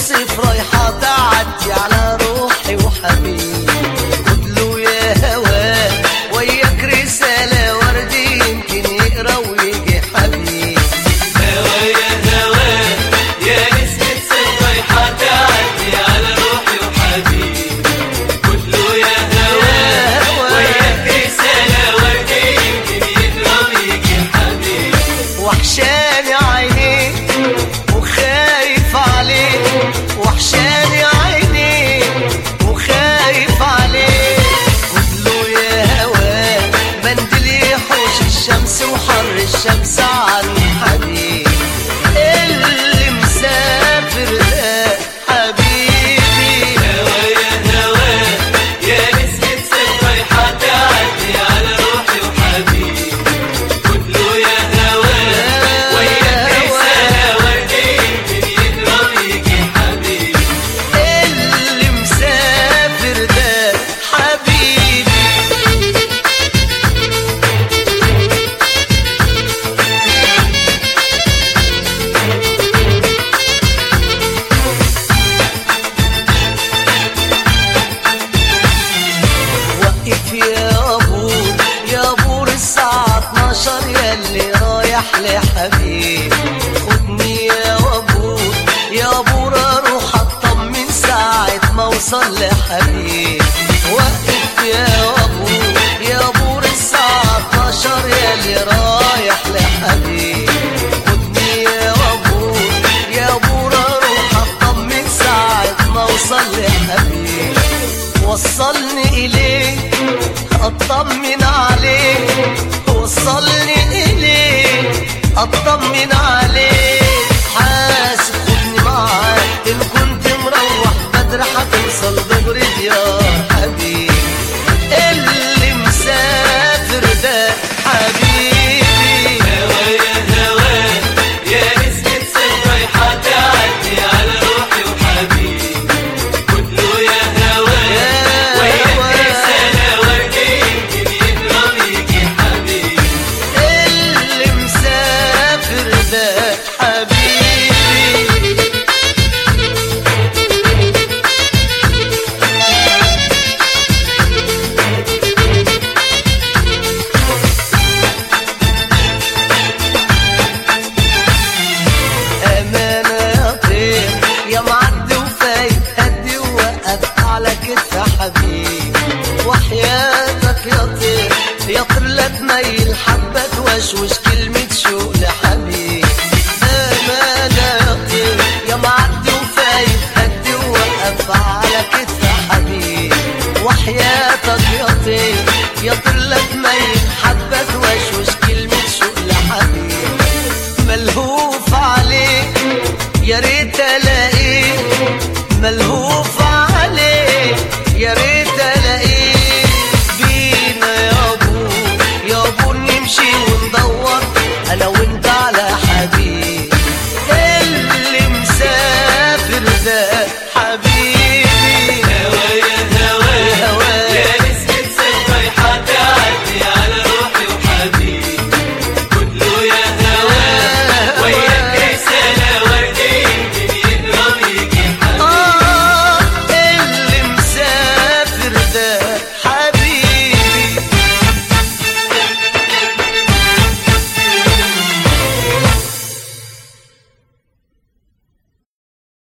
الصيف رايحة تعدي على روحي وحبيبي، خدله يا هوا وياك رسالة وردي يمكن يقرا ويجي حبيبي. هوا يا هوا يا نسمة صيف رايحة تعدي على روحي وحبيبي، خدله يا هوا وياك رسالة وردي يمكن يقرا ويجي حبيبي. وحشاني عينيك وخايف عليك، وحشاني عينيك وخايف عليك، خدله يا هوا منديل يحوش الشمس وحر الشمس عني حبيبي. اللي مسافر ده حبيبي. هوا يا هوا يا نسمة صيف رايحة تعدي على روحي وحبيبي، خدله يا هوا وياك رسالة وردي يمكن يقرا ويجي حبيبي. اللي مسافر ده حبيبي. وقف يا بور يا بور الساعة 12 ياللي رايح لحبيب، خدني يا بور يا بور اروح اطمن ساعة ما اوصل لحبيب. وقف يا بور يا بور الساعة 12 ياللي رايح لحبيب، خدني يا بور يا بور اروح اطمن ساعة ما اوصل لحبيب. وصلني إليه أطمن عليه، وصلني إليه أطمن عليه، حاسب خدني معاك إن كنت مروح بدري هتوصل دغري ديار حبيبي. اللي مسافر ده حبيبي. هوا يا هوا يا نسمة صيف رايحة تعدي على روحي وحبيبي، خدله يا هوا وياك رسالة وردي يمكن يقرا ويجي حبيبي. اللي مسافر ده حبيبي. أمانة يا طير يا معدي وفايت هدي ووقف على كتف حبيبي. وحياتك يا طير يا طير لا تميل حبة توشوش كلمة شوق لحبيبي. أمانة يا طير يا معدي وفايت هدي ووقف على كتف حبيبي. وحياتك يا طير يا طير لا تميل حبة توشوش كلمة شوق لحبيبي. ملهوف عليك يا ريت الاقيك، ملهوف عليك يا ريت الاقيك. بينا يا بور يا بور نمشي وندور انا وانت على